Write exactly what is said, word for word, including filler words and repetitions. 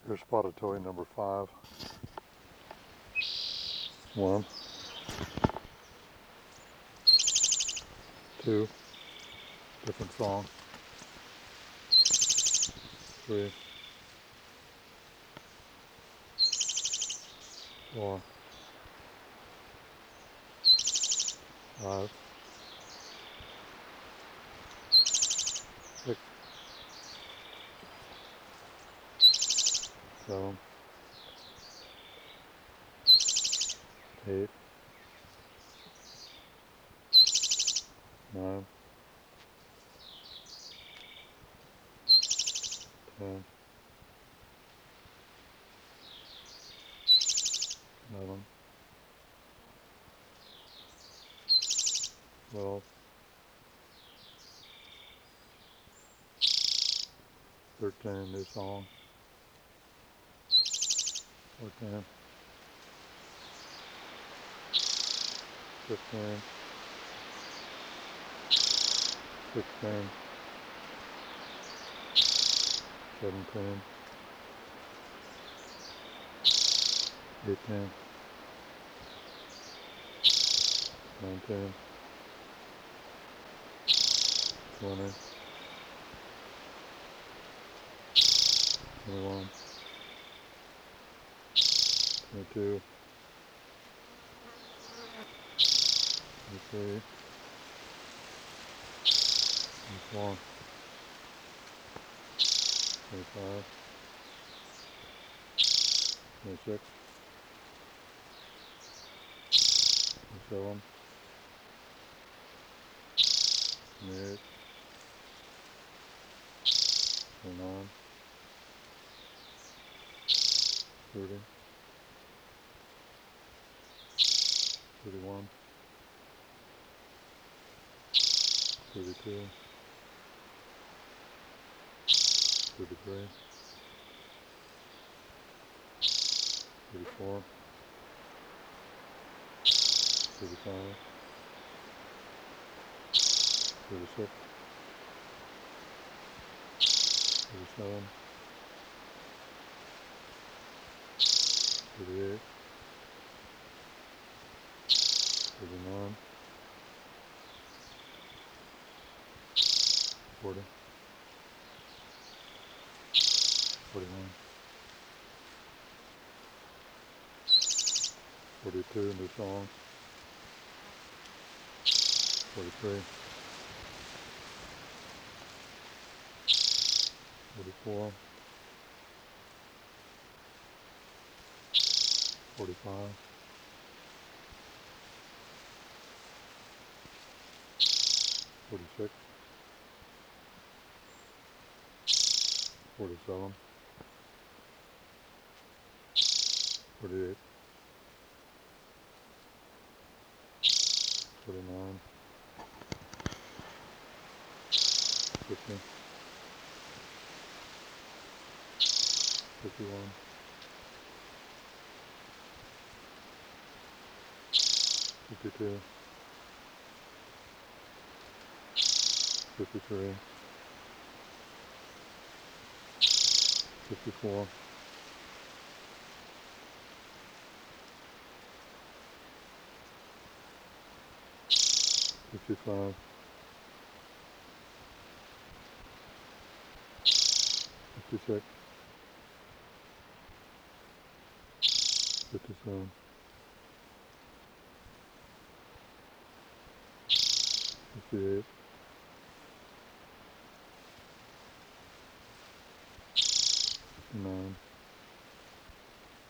Here's spotted toy number five. One, two, different song. Three, four, five, six, seven, eight, nine, ten, eleven, twelve, thirteen, new song. fourteen, fifteen, sixteen, seventeen, eighteen, nineteen, twenty, twenty-one, twenty-two, twenty-three, twenty-four, twenty-five, twenty-six, twenty-seven, twenty-eight, twenty-nine, thirty, thirty-one, thirty-two, thirty-three, thirty-four, thirty-five, thirty-six, thirty-seven, thirty-eight, thirty-nine, forty, forty-one, forty-two, new song. forty-three, forty-four, forty-five, forty-six, forty-seven, forty-eight, forty-nine, fifty, fifty-one, fifty-two, fifty-three, fifty-four, fifty-five, fifty-six, fifty-seven, fifty-eight, fifty-nine,